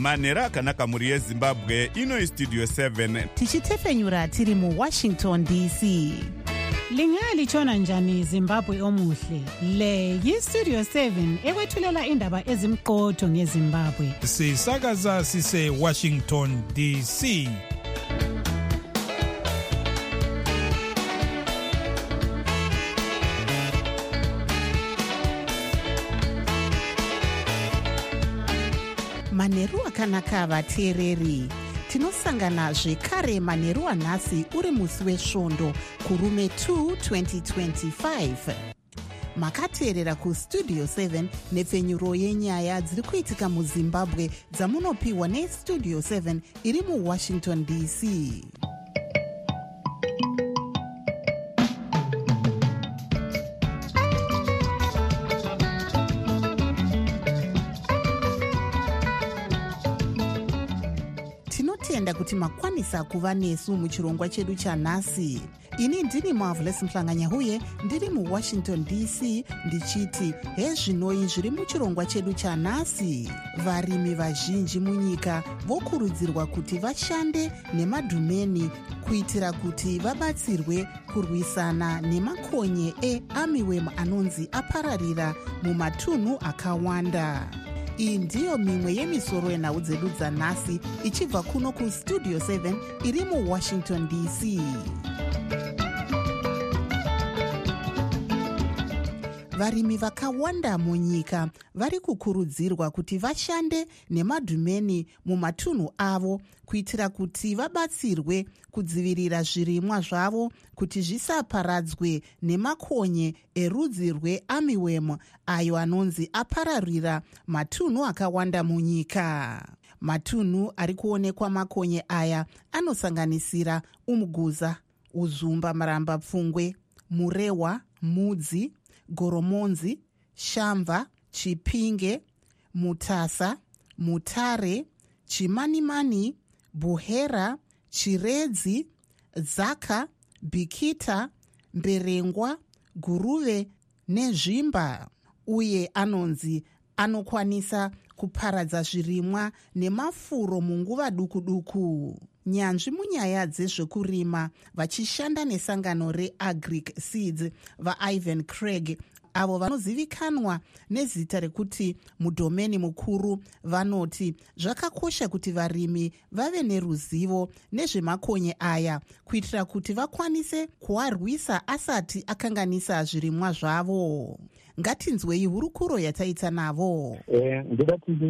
manhero akanaka mhuri yezimbabwe. Ino istudio 7 tichitefenyura tiri muWashington DC. Lingalitshona njani Zimbabwe omuhle? Le yiStudio 7 ekwethulela indaba ezimqotho ngeZimbabwe. Sisakaza sise Washington DC. Manheru akanaka vateereri. Tinosangana zvekare manheru anhasi uri musi wesvondo kurume 2 2025. Makateerera kuStudio 7 nepfenyuro yenyaya dziri kuitika muZimbabwe dzamunopiwa neStudio 7 iri muWashington DC. Tinotenda kuti makwanisa kuva nesu muchirongwa chedu chanhasi. Ini ndini Marvelous Mhlanganyahuye ndiri muWashington DC ndichiti hezvinoi zviri muchirongwa chedu chanhasi. Varimi vazhinji munyika vokurudzirwa kuti vashande nemadhumeni kuitira kuti vabatsirwe kurwisana nemakonye earmyworm anonzi apararira mumatunhu akawanda. Iyi ndiyo mimwe yemisoro yenhau dzedu dzanhasi ichibva kuno kuStudio 7 iri muWashington DC. Varimi vakawanda munyika vari kukurudzirwa kuti vashande nemadhumeni mumatunhu avo kuitira kuti vabatsirwe kudzivirira zvirimwa zvavo kuti zvisaparadzwe nemakonye erudzi rwearmyworm ayo anonzi apararira matunhu akawanda munyika. Matunhu ari kuonekwa makonye aya anosanganisira Umuguza, Uzumba, Maramba, Pfungwe, Murewa, Mudzi, Goromonzi, Shamva, Chipinge, Mutasa, Mutare, Chimanimani, Buhera, Chiredzi, Zaka, Bikita, Mberengwa, Guruve neZvimba. Uye anonzi anokwanisa kuparadza zvirimwa nemafuro munguva duku-duku. Nyanzvi munyaya dzezvekurima vachishanda nesangano reAgric Seeds vaIvan Craig, avo vanozivikanwa nezita rekuti mudhomeni mukuru, vanoti zvakakosha kuti varimi vave neruzivo nezvemakonye aya kuitira kuti vakwanise kuarwisa asati akanganisa zvirimwa zvavo. Ngatinzwei hurukuro yataita navo. Ndoda kuti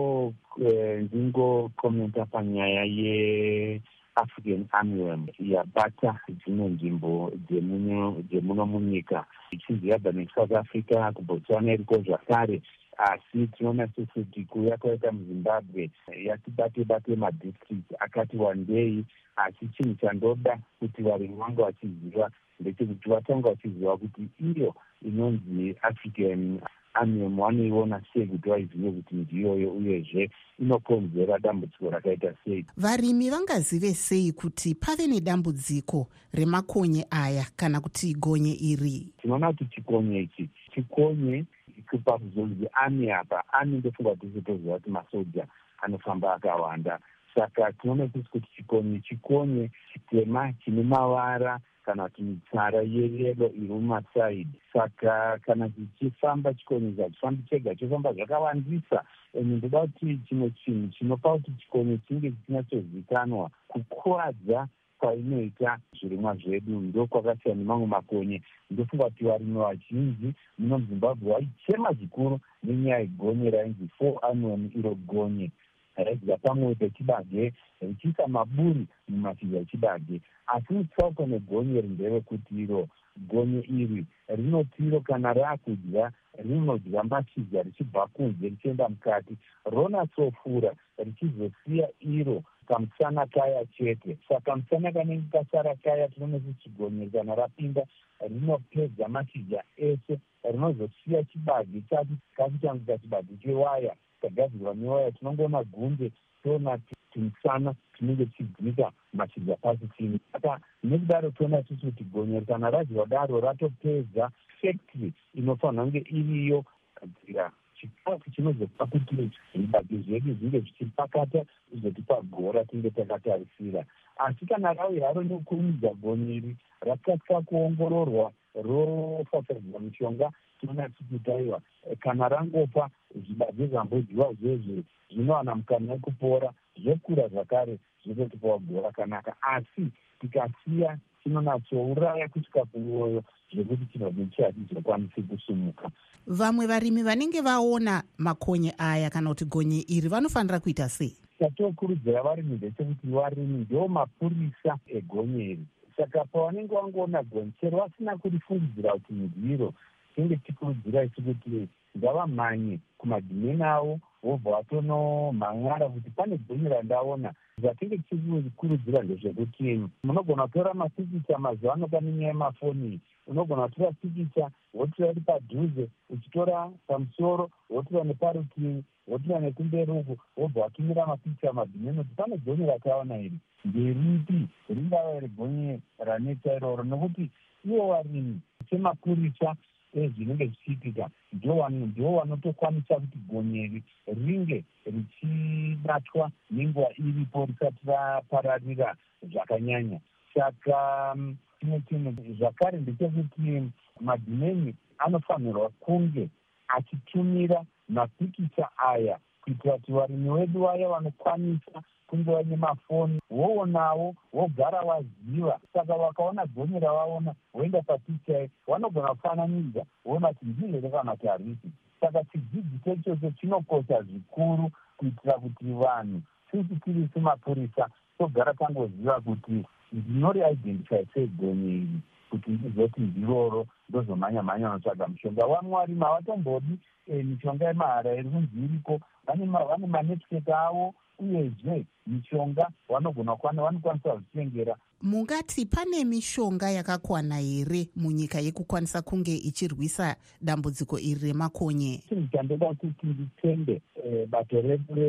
ndingokomenta panyaya yeAfrican armyworm yabata dzimwe nzvimbo dzemuno munyika ichinzi yabva neSouth Africa, kuBotswana iriko zvakare, asi tinoona kuti kuuya kwaita muZimbabwe yatibate madistricts akati wandei. Asi chinhu chandoda kuti varimi vangu vachiziva ndechekuti vatanga vachiziva kuti iyo inonzi African armyworm vanoiona sei kuti vaizive kuti ndiyoyo, uyezve inokonzera dambudziko rakaita sei. Varimi vangazive sei kuti pave nedambudziko remakonye aya kana kuti gonye iri? Tinoona kuti chikonye pakuzonzi army apa, army ndofunga kuti toziva kuti masoja anofamba akawanda. Saka tinoona kuti chikonye chitema chine mavara kana kuti mitsara yeyelo iri mumasaidi. Saka kana chichifamba chikonye chachifambi chega, chifamba zvakawandisa. Ndoda kuti chimwe chinhu chinopa kuti chikonye chinge chinatsozikanwa kukuwadza kwainoita zvirimwa zvedu ndokwakasiyana nemamwe makonye. Ndofunga kuti varimi vazhinji muno muZimbabwe vaichema zvikuru nenyaya yegonye rainzi 4 armyworm iro gonye raidziva pamwe pechibage richiisa maburi mumashizha echibage. Asi mutsauko negonye ndevekuti iro gonye iri rinotiro kana raakudya rinodya mashizha richibva kunze richienda mukati, ronatsofura richizosiya iro kamusana kaya chete. Saka musana kanenge kasara kaya tinoona kuti chigonye kana rapinda rinopedza mashizha ese, rinozosiya chibage chati kachitangika chibage chewaya kagadzirwa newaya. Tinongoona gunde, toona timusana tinenge tichidzika mashizha pasi chini. Saka nekudaro toona kuti gonye kana radyiwa daro ratopedza factory inofanira kunge iriyo kugadzira chikafu chinozopa kuti zvibage zvedu zvinge zvichipakata zvizotipa gora tinge takatarisira. Asi kana rauya haro nokurumidza goniri rakasika kuongororwa rofafadzwa mishonga, tinoona tichitaiwa kana rangopa zvibage zvambodyiwa zvezve zvinowana mukana wekupora, zvokura zvakare zvototipawo gora kanaka. Asi tikasiya chinonatsouraya kusvika kumwoyo zvekuti chinobve chihadzizokwanisi kusumuka. Vamwe varimi vanenge vaona makonye aya kana kuti gonye iri vanofanira kuita sei? Chatokurudzira varimi ndechekuti varimi ndio mapurisa egonye iri. Saka pavanenge vangoona gonye, chero vasina kurifungidzira kuti ndiro, tinge tikurudzira isu kuti ngavamhanye kumadhimeni avo vobva vatonomhan'ara kuti pane gonye randaona. Zvatinge tichikurudzira ndezvekuti munogona kutora mapikicha mazuva ano pane nyaya yemafoni. Unogona kutora pikicha wotora iri padhuze, uchitora pamusoro wotora neparutivi, wotora nekumberi uku, wobva watumira mapikicha madhimeni kuti pane gonye rataona iri nderipi, ringava iri gonye ranetsa iroro. Nokuti ivo varimi semapurisa ezvinenge zvichiitika ndio vanotokwanisa kuti gonye iri ringe richibatwa nenguva iripo risati rapararira zvakanyanya. Saka chimwe zvakare ndechekuti madhimeni anofanirwa kunge achitumira mapikicha aya kuitira kuti varimi vedu vaya vanokwanisa kunge vane mafoni voonawo vogara vaziva. Saka vakaona gonye ravaona voenda papikicha vanogona kufananidza voona kuti ndizvo kana kuti harisi. Saka chidzidziso ichocho chinokosha zvikuru kuitira kuti vanhu sisi tiri semapurisa togara tangoziva kuti ndinoriidentify sei gonye iri, kuti ndizoti ndiroro ndozomhanya notsvaga mishonga. Vamwe varimi havatombodi mishonga yemahara iri kunzi iriko, vane manetwork avo, uyezve mishonga vanokwanisa kuzvitengera. Mungati pane mishonga yakakwana here munyika yekukwanisa kunge ichirwisa dambudziko iri remakonye? Chinhu chandoda kuti nditende bato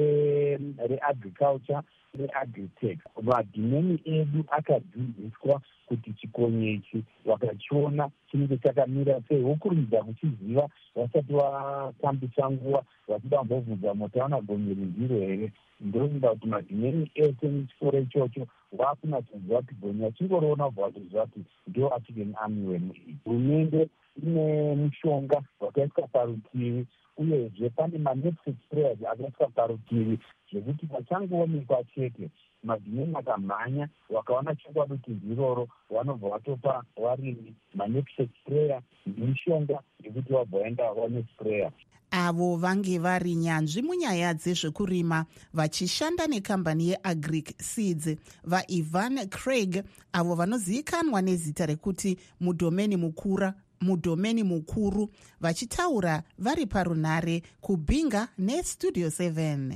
reagriculture reagritech. Madhimeni edu akadzidziswa kuti chikonye ichi vakachiona chinenge chakamira sei, vokurumidza kuchiziva vasati vatambisa nguva vachida kumbobvunza motaona gonye rindiro here. Ndoida kuti madhimeni ese nechikoro ichocho vakunatsoziva kuti gonye achingoriona ubva watoziva kuti ndio achigeni amiwemu iyi. Hurumende ine mushonga wakaiswa parutivi, uyezve pane manetwork sprayers akaiswa parutivi zvekuti pachangoonekwa chete madhimeni akamhanya vakaona chokwadi kuti ndiroro, vanobva vatopa varimi manetwork sprayer nemishonga yekuti vabva vaenda vane sprayer. Avo vange vari nyanzvi munyaya dzezvekurima vachishanda nekambani yeAgric Seeds vaIvan Craig, avo vanozivikanwa nezita rekuti mudhomeni mukuru, vachitaura vari parunhare kubhinga neStudio 7.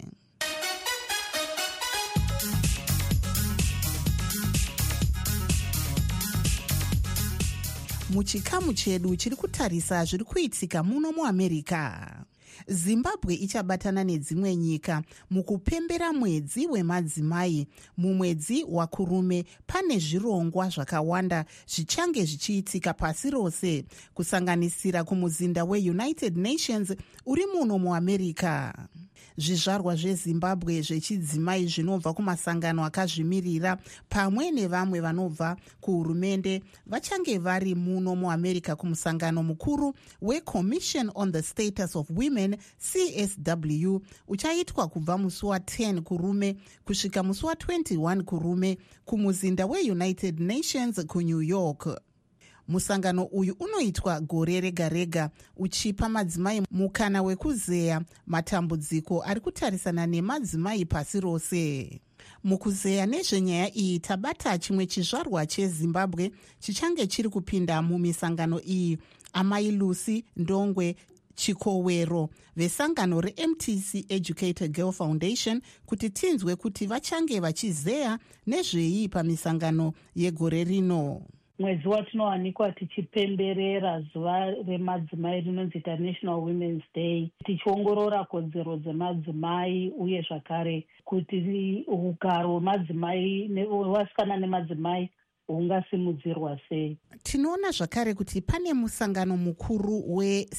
Muchikamu chedu chiri kutarisa zviri kuitika muno muAmerica. Zimbabwe ichabatana nedzimwe nyika mukupembera mwedzi wemadzimai. Mumwedzi wakurume pane zvirongwa zvakawanda zvichange zvichiitika pasi rose, kusanganisira kumuzinda weUnited Nations uri muno muAmerica. Zvizvarwa zveZimbabwe zvechidzimai zvinobva kumasangano akazvimirira pamwe nevamwe vanobva kuhurumende vachange vari muno muAmerica kumusangano mukuru weCommission on the Status of Women CSW uchaitwa kubva musi wa10 kurume kusvika musi wa21 kurume kumuzinda weUnited Nations kuNew York. Musangano uyu unoitwa gore rega rega uchipa madzimai mukana wekuzeya matambudziko ari kutarisana nemadzimai pasi rose. Mukuzeya nezvenyaya iyi tabata chimwe chizvarwa cheZimbabwe chichange chiri kupinda mumisangano iyi, Amai Lucy Ndongwe Chikowero vesangano reMTC Educated Girl Foundation, kuti tinzwe kuti vachange vachizeya nezvei pamisangano yegore rino. Mwezi watinowanikwa tichipemberera zuva remadzimai rinonzi International Women's Day, tichiongorora kodzero dzemadzimai uye zvakare kuti ugaro hwemadzimai, wevasikana nemadzimai hungasimudzirwa sei. Tinoona zvakare kuti pane musangano mukuru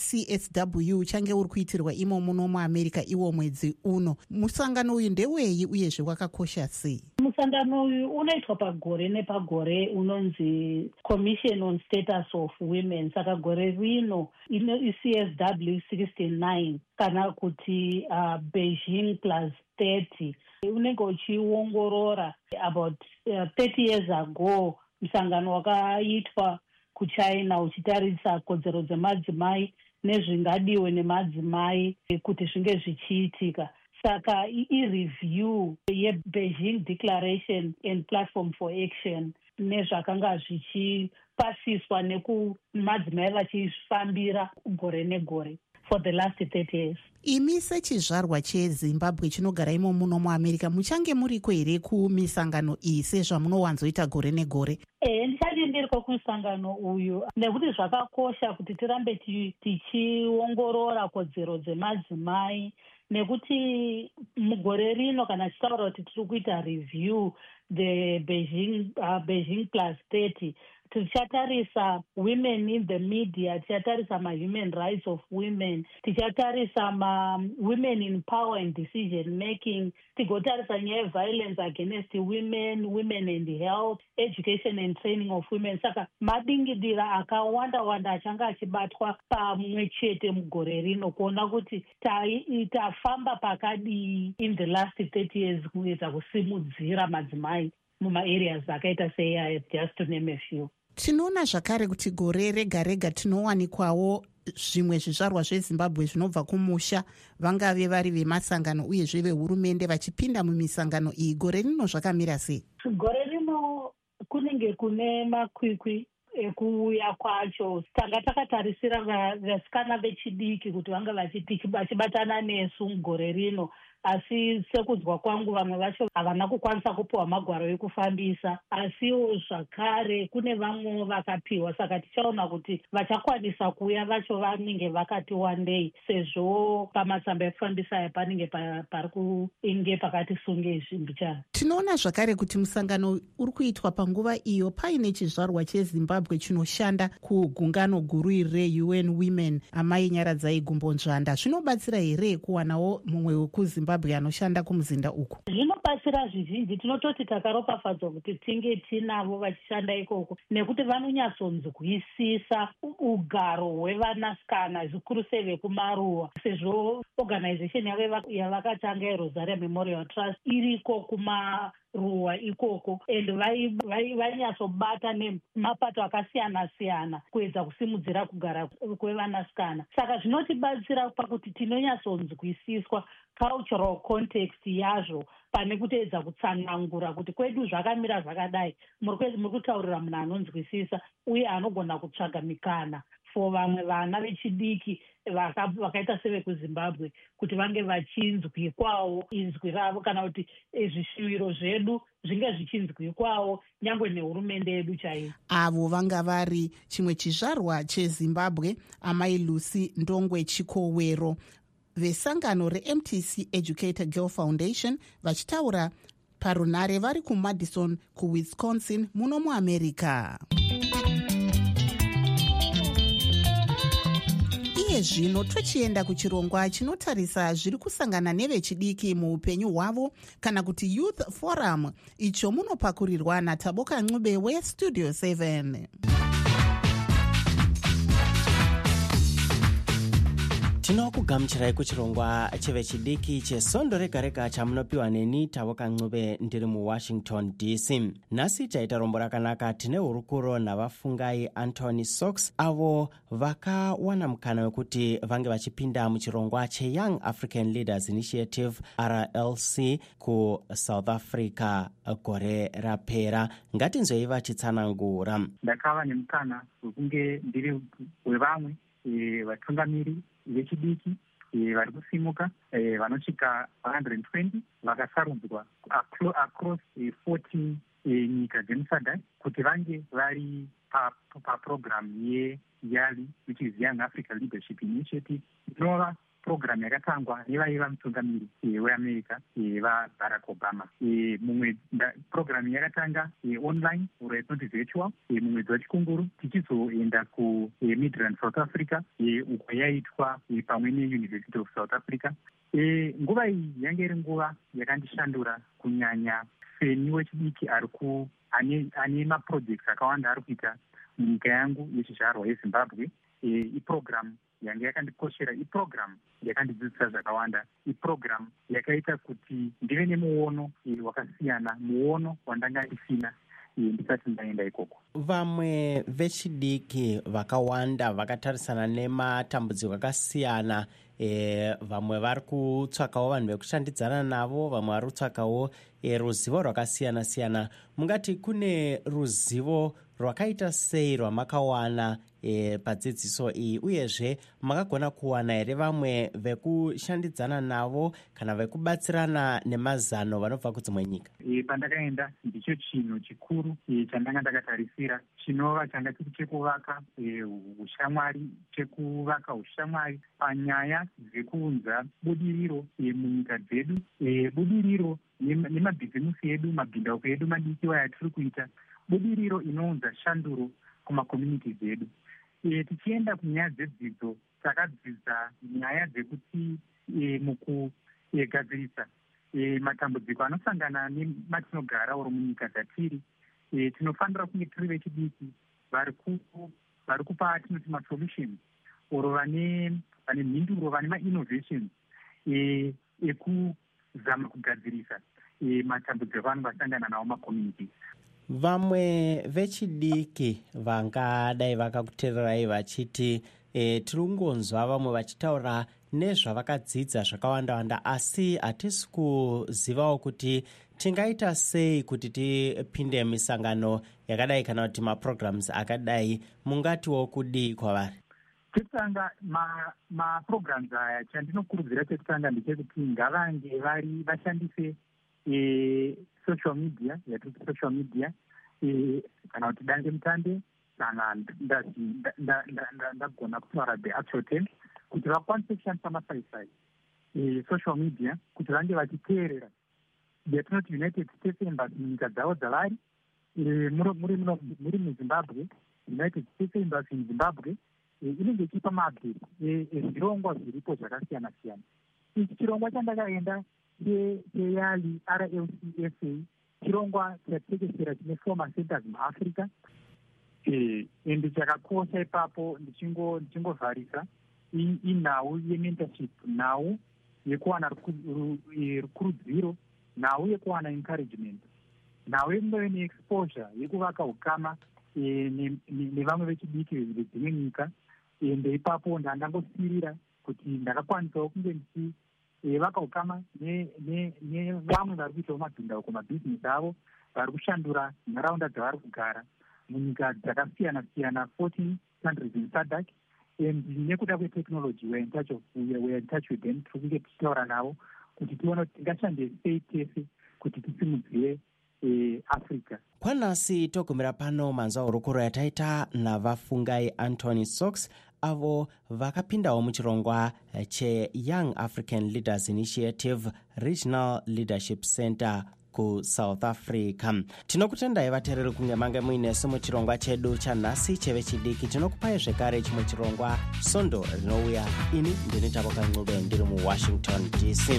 weCSW uchange uri kuitirwa imo muno muAmerica iwo mwedzi uno. Musangano uyu ndewei uyezve wakakosha sei? Musangano uyu unoitwa pagore nepagore, unonzi Commission on Status of Women. Saka gore rino CSW 69 kana kuti Beijing plus 30 unenge uchiongorora about 30 years ago musangano wakaitwa kuChina uchitarisa kodzero dzemadzimai nezvingadiwe nemadzimai kuti zvinge zvichiitika. Saka i-review ye-Beijing Declaration and Platform for Action nezvakanga zvichipasiswa nekumadzimai vachifambira gore negore for the last 30 years. Imi sechizvarwa cheZimbabwe chinogara imo muno muAmerica muchange muriko here kumisangano iyi sezvamunowanzoita gore negore? Ndichange ndiriko kumusangano uyu nekuti zvakakosha kuti tirambe tichiongorora kodzero dzemadzimai, nekuti mugore rino kana tichitaura kuti tiri kuita review the Beijing plus 30 tichatarisa women in the media, tichatarisa ma-human rights of women, tichatarisa ma-women in power and decision making, tigotarisa nyaya violence against women, women and health, education and training of women. Saka madingidira akawanda achanga achibatwa pamwe chete mugore rino kuona kuti tafamba pakadii in the last 30 years kuedza kusimudzira madzimai muma-areas akaita seaya, just to name a few. Tinoona zvakare kuti gore rega rega tinowanikwawo zvimwe zvizvarwa zveZimbabwe zvinobva kumusha, vangave vari vemasangano uyezve vehurumende vachipinda mumisangano iyi. Gore rino zvakamira sei? Gore rino kunenge kune makwikwi ekuuya kwacho. Tanga takatarisira vasikana vechidiki kuti vanga vachibatana nesu mugore rino, asi sekunzwa kwangu vamwe vacho havana kukwanisa kupiwa magwaro ekufambisa, asiwo zvakare kune vamwe vakapiwa. Saka tichaona kuti vachakwanisa kuuya vacho vanenge vakati wandei, sezvo pamatsamba ekufambisa aya panenge pari kuinge pakati sunge zvimbicana. Tinoona zvakare kuti musangano uri kuitwa panguva iyo paine chizvarwa cheZimbabwe chinoshanda kugungano guru iri reUN Women, amai Nyaradzai Gumbonzvanda. Zvinobatsira here kuwanawo mumwe wekuZimbabwe anoshanda kumuzinda uku? Zvinobatsira zvizhinji. Tinototi takaropafadzwa kuti tinge tinavo vachishanda ikoko, nekuti vanonyatsonzwisisa ugaro hwevanasikana, zvikuru sei vekumaruwa, sezvo organization yavakatanga yeRosaria Memorial Trust iriko kumaruwa ikoko, and vainyatsobata nemapato akasiyana siyana kuedza kusimudzira kugara kwevanasikana. Saka zvinotibatsira pakuti tinonyatsonzwisiswa cultural context yazvo pane kuteedza kutsanangura kuti kwedu zvakamira zvakadai, muri kutaurira munhu anonzwisisa uye anogona kutsvaga mikana for vamwe vana vechidiki vakaita sevekuZimbabwe kuti vange vachinzwikwawo inzwi ravo, kana kuti zvishuviro zvedu zvinge zvichinzwikwawo nyangwe nehurumende yedu chaiyo. Avo vanga vari chimwe chizvarwa cheZimbabwe, amai Lucy Ndongwe Chikowero vesangano reMTC Educator Girl Foundation, vachitaura parunare vari kuMadison kuWisconsin muno muAmerica. Iye zvino tochienda kuchirongwa chinotarisa zviri kusangana nevechidiki muupenyu hwavo kana kuti Youth Forum, icho munopakurirwa naTaboka Ncube weStudio 7. Tinokugamuchirai kuchirongwa chevechidiki chesondo rega rega chamunopiwa neni Taboka Ncube ndiri muWashington DC. Nhasi taita rombo rakanaka. Tine hurukuro navafungai Anthony Sox, avo vakawana mukana wekuti vange vachipinda muchirongwa cheYoung African Leaders Initiative RLC kuSouth Africa gore rapera. Ngatinzwei vachitsanangura. Ndakava nemukana wekunge ndiri wevamwe vatungamiri vechidiki vari kusimuka vanosvika 120 vakasarudzwa across 14 nyika dzemusadai kuti vange vari paprogramu yeYALI, which is Young Africa Leadership Initiative, inova program yakatangwa nevaiva mutungamiri weamerica vaBarack Obama. Mumwe program yakatanga online uro yatinoti virtual mumwedzi wachikunguru, tichizoenda kuMidrand South Africa uko yaitwa pamwe neUniversity of South Africa. Nguva iyi yange iri nguva yakandishandura kunyanya feni wechidiki ane maprojects akawanda ari kuita munyika yangu yechizvarwa yeZimbabwe. Iprogram yange yakandikoshera, iprogram yakandidzidzisa zvakawanda, iprogram yakaita kuti ndive nemuono wakasiyana, muono wandanga ndisina ndisati ndaenda ikoko. Vamwe vechidiki vakawanda vakatarisana nematambudziko akasiyana. Vamwe vari kutsvakawo vanhu vekushandidzana navo, vamwe vari kutsvakawo ruzivo rwakasiyana siyana. Mungati kune ruzivo rwakaita sei rwamakawana padzidziso iyi, uyezve makagona kuwana here vamwe vekushandidzana navo kana vekubatsirana nemazano vanobva kudzimwe nyika? Pandakaenda ndicho chinhu chikuru chandanga ndakatarisira, chinova changa chiri chekuvaka ushamwari panyaya dzekuunza budiriro munyika dzedu, budiriro nemabhizimusi edu, mabhindauko edu madiki waya tiri kuita, budiriro inounza shanduro kumakomuniti edu. Tichienda kunyaya dzedzidzo, takadzidza nyaya dzekuti mukugadzirisa matambudziko anosangana nematinogara oro munyika dzatiri, tinofanira kunge tiri vechidiki vari kupa tinoti masolutions oro vane mhinduro, vane mainnovations ekuzama kugadzirisa matambudziko anenge vasangana nawo makomuniti. Vamwe vechidiki vangadai vakakuteererai vachiti tiri kungonzwa vamwe vachitaura nezvavakadzidza zvakawanda-wanda, asi hatisi kuzivawo kuti tingaita sei kuti tipinde misangano yakadai kana kuti maprograms akadai. Mungatiwo kudii kwavari? Chekutanga, maprograms aya chandinokurudzira chekutanga ndechekuti ngavange vashandise social media, yatiti social media, kana kuti dande mutande, kana ndagona kutaura beactual terms, kuti vakwanise kushandisa masaisai social media, kuti vange vachiteerera yatinoti United States Embassy munyika dzavo dzavari, muri muZimbabwe, United States Embassy muZimbabwe inenge ichipa maupdate ezvirongwa zviripo zvakasiyana siyana. Ichi chirongwa chandakaenda cheyali RLCSA, chirongwa chatekeshera chine former centers muAfrica, ende chakakosha ipapo ndichingovharisa inhau yementorship, nhau yekuwana rukurudziro, nhau yekuwana encouragement, nhau yekungave neexposure yekuvaka ukama nevamwe vechidiki vedzimwe nyika. Ende ipapo ndandangosirira kuti ndakakwanisawo kunge ndichivaka ukama nevamwe vari kuitawo mabhindauko mabhizinesi avo, vari kushandura nharaunda dzavari kugara munyika dzakasiyana siyana, 14 countries in SADC. And nekuda kwetechnology, we're in touch with them, tiri kunge tichitaura navo kuti tione kuti tingashande sei tese kuti tisimudzire Africa. Kwanhasi togumira pano manzwa hurukuro yataita navafungai Anthony Sox, avo vakapindawo muchirongwa cheYoung African Leaders Initiative Regional Leadership Center kuSouth Africa. Tinokutendai vateereri kunge mange muinesu muchirongwa chedu chanhasi chevechidiki. Tinokupai zvekare chimwe chirongwa Sondo rinouya. Ini ndini Tavoka Ncube ndiri muWashington DC.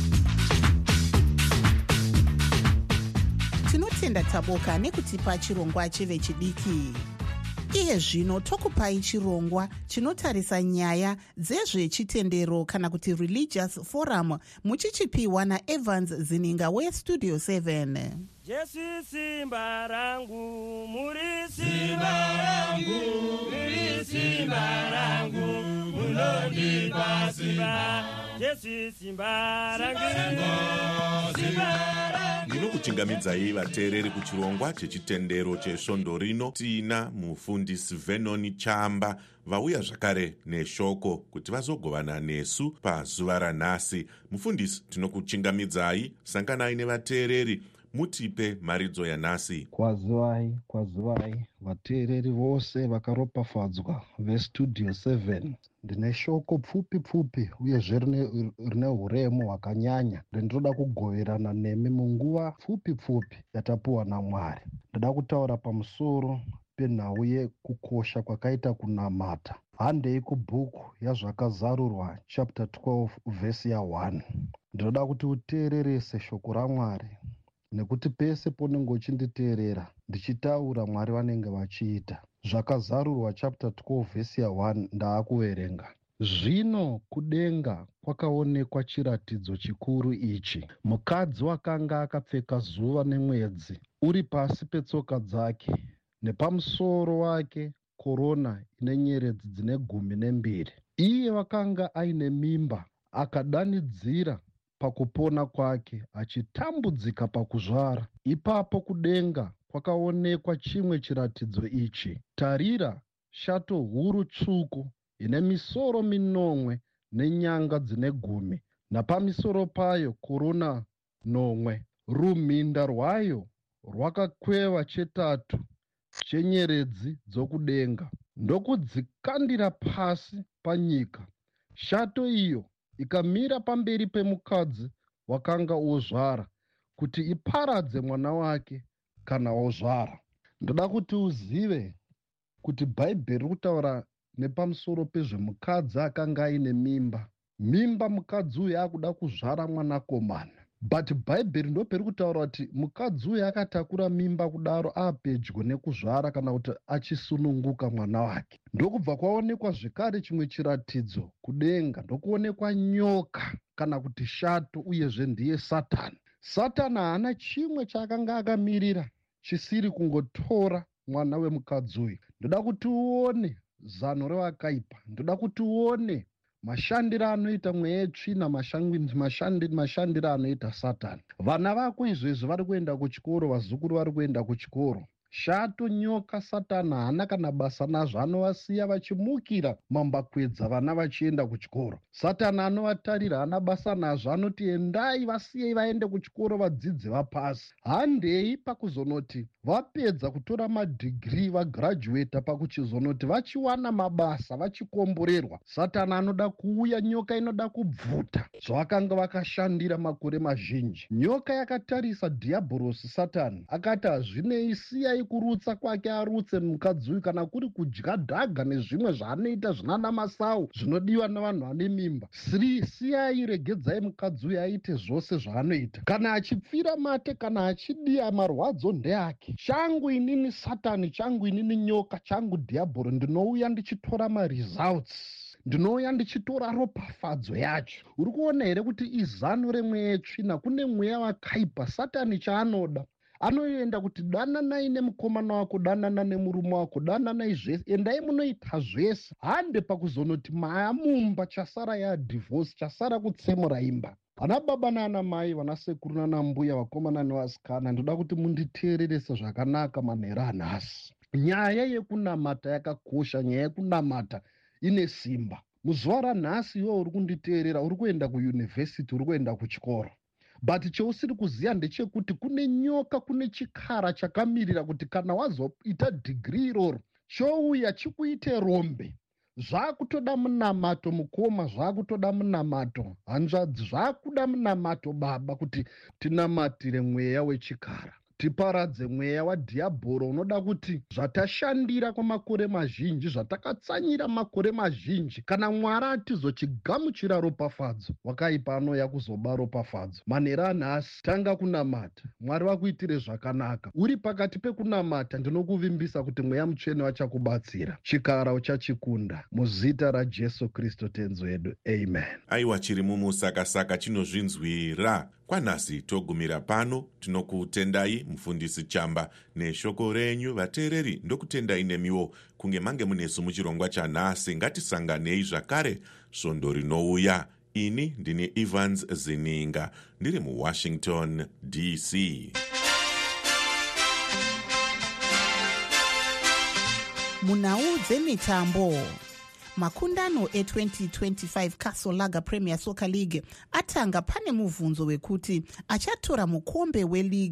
Tinotenda Taboka nekutipa chirongwa chevechidiki. Iye zvino tokupai chirongwa chinotarisa nyaya dzezvechitendero kana kuti religious forum, muchichipiwa naEvans Zininga weStudio 7. Jesu simba rangu, muri simba rangu, muri simba rangu, munondipa simba. Jesu simba rangu, simba rangu. Ndinokuchingamidzai vateereri kuchirongwa chechitendero chesvondo rino. Tina mufundisi Vernon Chamba vauya zvakare neshoko kuti vazogovana nesu pazuva ranhasi. Mufundisi, tinokuchingamidzai, sanganai nevateereri, mutipe maridzo yanhasi. Kwazuvai vateereri vose vakaropafadzwa vestudio 7. Ndine shoko pfupi pfupi uyezve rine uremu hwakanyanya rindinoda kugoverana nemi munguva pfupi pfupi yatapiwa naMwari. Ndoda kutaura pamusoro penhau yekukosha kwakaita kunamata. Handei kubhuku yazvakazarurwa chapter 12 vhesi ya1. Ndinoda kuti uteererese shoko raMwari, nekuti pese ponenge uchinditeerera ndichitaura Mwari vanenge vachiita. Zvakazarurwa chapter 12 vhesi ya1 ndaakuverenga. Zvino kudenga kwakaonekwa chiratidzo chikuru ichi: mukadzi wakanga akapfeka zuva nemwedzi uri pasi petsoka dzake, nepamusoro wake korona ine nyeredzi dzine 12. Iye wakanga aine mimba akadanidzira pakupona kwake, achitambudzika pakuzvara. Ipapo kudenga kwakaonekwa chimwe chiratidzo ichi: tarira, shato huru tsvuku ine misoro 9 nenyanga dzine 10, napamisoro payo korona 9. Rumhinda rwayo rwakakweva chetatu chenyeredzi dzokudenga ndokudzikandira pasi panyika. Shato iyo ikamira pamberi pemukadzi wakanga ozvara kuti iparadze mwana wake kana ozvara. Ndoda kuti uzive kuti Bhaibheri riri kutaura nepamusoro pezvemukadzi akanga aine mimba. Mimba mukadzi uyu akuda kuzvara mwanakomana. But Bhaibheri ndoperi kutaura kuti mukadzi uyu akatakura mimba kudaro apedyo nekuzvara kana kuti achisununguka mwana wake. Ndokubva kwaonekwa zvekare chimwe chiratidzo kudenga, ndokuonekwa nyoka kana kuti shato, uyezve ndiye Satani. Satani haana chimwe chaakanga akamirira chisiri kungotora mwana wemukadzi uyu. Ndoda kuti uone zano revakaipa, ndoda kuti uone mashandiro anoita mweya yetsvina, mashandiro anoita Satani. Vana vako izvezvi vari kuenda kuchikoro, vazukuru vari kuenda kuchikoro. Shato, nyoka, Satani haana kana basa nazvo, anovasiya vachimukira mambakwedza vana vachienda kuchikoro. Satani anovatarira, haana basa nazvo, anoti endai vasiyei vaende kuchikoro vadzidze vapasi. Handei pakuzonoti vapedza kutora madhigirii vagirajuweta pakuchizonoti vachiwana mabasa vachikomborerwa. Satani anoda kuuya, nyoka inoda kubvuta zvavakanga vakashandira makore mazhinji. Nyoka yakatarisa dhiabhorosi Satani akati hazvinei, siyai kurutsa kwake arutse mukadzi uyu, kana kuri kudya dhaga nezvimwe zvaanoita zvinana masawu zvinodiwa navanhu vane mimba. Siyai, regedzai mukadzi uyu aite zvose zvaanoita. Kana achipfira mate, kana achidiya, marwadzo ndeake. Changu inini Satani, changu inini nyoka, changu dhiabhoro, ndinouya ndichitora maresults, ndinouya ndichitora ropafadzo yacho. Uri kuona here kuti izano remweya yetsvina? Kune mweya wakaipa. Satani chaanoda, anoenda kuti dananai nemukomana wako, danana nemurume wako, dananai zvese, endai munoita zvese. Hande pakuzonoti maamumba chasara yadhivorce, chasara kutsemura imba. Ana baba nana mai, vana sekuru nana mbuya, vakomana nevasikana, ndoda kuti munditeererese zvakanaka manheru anhasi. Nyaya yekunamata yakakosha, nyaya yekunamata ine simba. Muzuva ranhasi iwe uri kunditeerera, uri kuenda kuyunivhesiti, uri kuenda kuchikoro. But cheusiri kuziva ndechekuti kune nyoka, kune chikara chakamirira kuti kana wazoita dhigirii iroro chouya chikuite rombe. Zvakutoda munamato mukoma, zvakutoda munamato hanzvadzi, zvakuda munamato baba, kuti tinamatire mweya wechikara, tiparadze mweya wadhiabhoro unoda kuti zvatashandira kwamakore mazhinji, zvatakatsanyira makore mazhinji, kana Mwari atizochigamuchira ropafadzo, wakaipa anouya kuzoba ropafadzo. Manheru anhasi tanga kunamata. Mwari vakuitire zvakanaka. Uri pakati pekunamata, ndinokuvimbisa kuti mweya mutsvene vachakubatsira. Chikara uchachikunda muzita raJesu Kristu tenzi wedu, amen. Aiwa, chiri mumusakasaka chinozvinzwira. Kwanhasi togumira pano. Tinokutendai mufundisi Chamba neshoko renyu. Vateereri, ndokutendai nemiwo kunge mange munesu muchirongwa chanhasi. Ngatisanganei zvakare svondo rinouya. Ini ndini Evans Zininga, ndiri muWashington DC. Munhau dzemitambo. Makundano e2025 Castle Lager Premier Soccer League atanga pane mubvunzo wekuti achatora mukombe weligi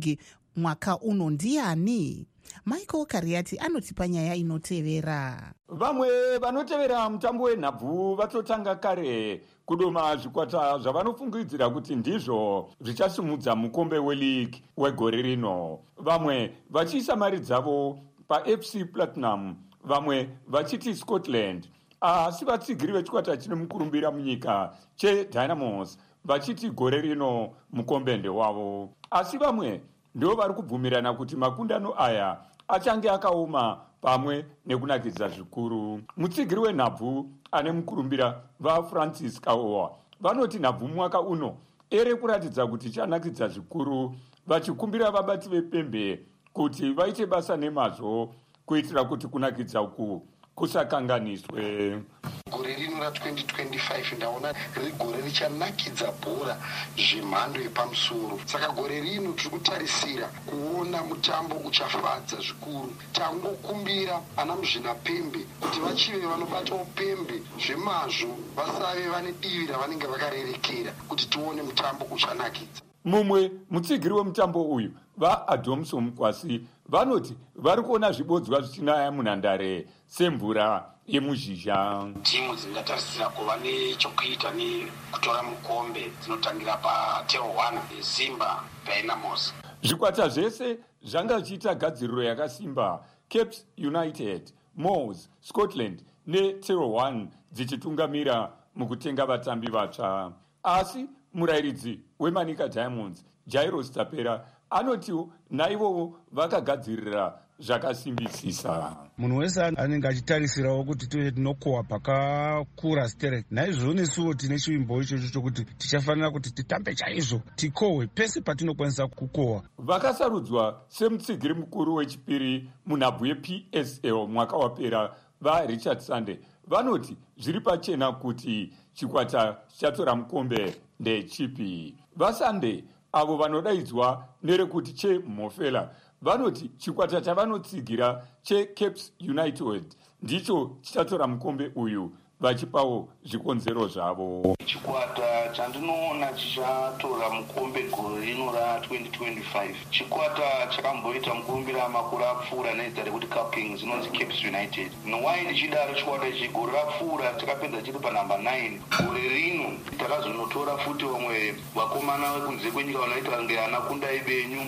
mwaka uno ndiani? Michael Kariati anotipa nyaya inotevera. Vamwe vanotevera mutambo wenhabvu vatotanga kare kudoma zvikwata zvavanofungidzira kuti ndizvo zvichasimudza mukombe weLeague wegore rino. Vamwe vachiisa mari dzavo paFC Platinum, vamwe vachiti Scotland, asi vatsigiri vechikwata chine mukurumbira munyika cheDynamos vachiti gore rino mukombe ndewavo. Asi vamwe ndo vari kubvumirana kuti makundano aya achange akaoma pamwe nekunakidza zvikuru. Mutsigiri wenhabvu ane mukurumbira vaFrancis Kaowa vanoti nhabvu mwaka uno ere kuratidza kuti chanakidza zvikuru, vachikumbira vabati vepembe kuti vaite basa nemazvo kuitira kuti kunakidza uku kusakanganiswe. Gore rino ra2025 ndaona riri gore richanakidza bhora zvemhando yepamusoro. Saka gore rino tiri kutarisira kuona mutambo uchafadza zvikuru. Tangokumbira ana muzvinapembe kuti vachive vanobatawo pembe zvemazvo, vasave vane divi ravanenge vakarerekera, kuti tione mutambo uchanakidza. Mumwe mutsigiri wemutambo uyu vaAdomso Mukwasi vanoti vari kuona zvibodzwa zvichinaya munhandare semvura yemuzhizha. Timu dzingatarisira kuva nechokuita nekutora mukombe dzinotangira paTel 1 Simba Dynamos. Zvikwata zvese zvanga zvichiita gadziriro yakasimba, Cape United, Moors, Scotland neTel 1 dzichitungamira mukutenga vatambi vatsva. Asi murayiridzi weManika Diamonds Jairus Tapera anoti naivowo vakagadzirira zvakasimbisisa. Munhu wese anenge achitarisirawo kuti tive tinokohwa pakakura sterek. Naizvozvo nesuwo tine chivimbo ichocho chokuti tichafanira kuti titambe chaizvo, tikohwe pese patinokwanisa kukohwa. Vakasarudzwa semutsigiri mukuru wechipiri munhabvu yePSL mwaka wapera vaRichard Sande vanoti zviri pachena kuti chikwata chichatora mukombe ndechipi. VaSande avo vanodaidzwa nerekuti cheMofela vanoti chikwata chavanotsigira cheCape United ndicho chichatora mukombe uyu, vachipawo zvikonzero zvavo. Chikwata chandinoona chichatora mukombe gore rino ra2025 chikwata chakamboita mukurumbira makore apfuura nezita rekuti Cupping zinonzi Cape United. Nwai ndichidaro chikwata ichi gore rapfuura takapedza chiri panhamba 9. Gore rino takazonotora futi vamwe vakomana vekunze kwenyika vanoita kunge ana Kundai Benyu.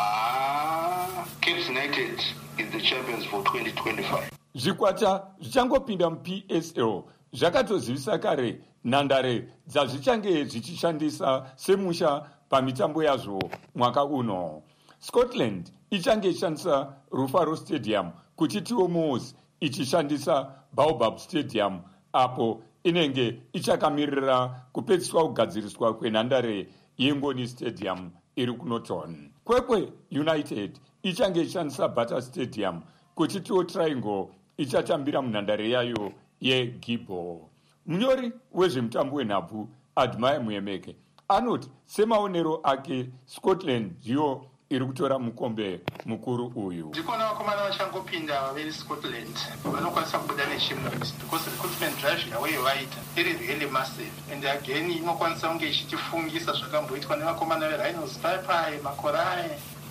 Cape United is the champions for 2025. Zvikwata zvichangopinda muPSL zvakatozivisa kare nhandare dzazvichange zvichishandisa semusha pamitambo yazvo mwaka uno. Scotland ichange ishandisa Rufaro Stadium, kuchitiwo Moors ichishandisa Baobab Stadium, apo inenge ichakamirira kupedziswa kugadziriswa kwenhandare yeNgoni Stadium iri kuNorton. Kwekwe United ichange ishandisa Butter Stadium, kuchitiwo Triangle ichatambira munhandare yayo yeGibbo. Munyori wezvemutambo wenhabvu Admire Muyemeke anoti semaonero ake Scotland ndiyo iri kutora mukombe mukuru uyu. Ndikona vakomana vachangopinda veri Scotland vanokwanisa kubuda nechimwe because recruitment drive yaweyo vaita iri really massive, and again inokwanisa kunge ichitifungisa zvakamboitwa nevakomana veRhinos Pai Makorai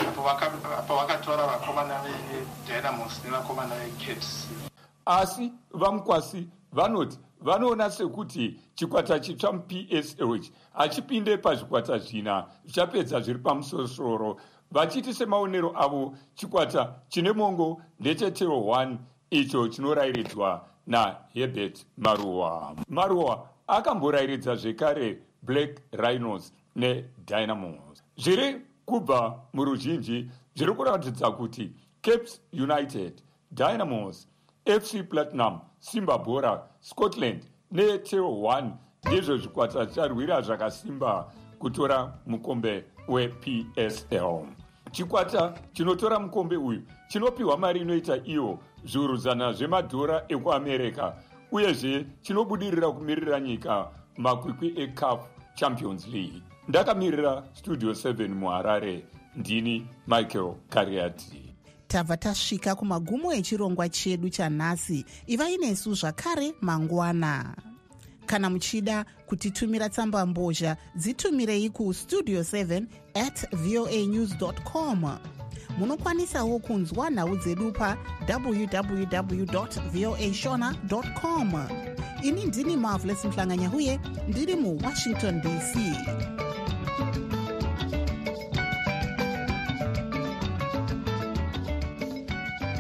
apo vakatora vakomana veDynamos nevakomana veCapes. Asi vaMukwasi vanoti vanoona sekuti chikwata chitsva muPSL hachipinde pazvikwata zvina zvichapedza zviri pamusoro, vachiti semaonero avo chikwata chine mongo ndecheTel 1 icho chinorayiridzwa naHerbert Maruwa akamborayiridza zvekare Black Rhinos neDynamos. Zviri kubva muruzhinji zviri kuratidza kuti Cape United, Dynamos, FC Platinum, Simba Bora, Scotland neTel 1 ndizvo zvikwata zvicharwira zvakasimba kutora mukombe wePSL. Chikwata chinotora mukombe uyu chinopiwa mari inoita iyo zviuruzana zvemadhora ekuAmerica, uyezve chinobudirira kumirira nyika makwikwi eCAF Champions League. Ndakamirira Studio 7 muHarare, ndini Michael Kariati. Tabva tasvika kumagumo echirongwa chedu chanhasi. Ivai nesu zvakare mangwana. Kana muchida kutitumira tsamba mbozha, dzitumirei ku studio7@voanews.com. munokwanisawo kunzwa nhau dzedu pa www.voashona.com. ini ndini Marvelous Mhlanganya huye ndiri muWashington DC.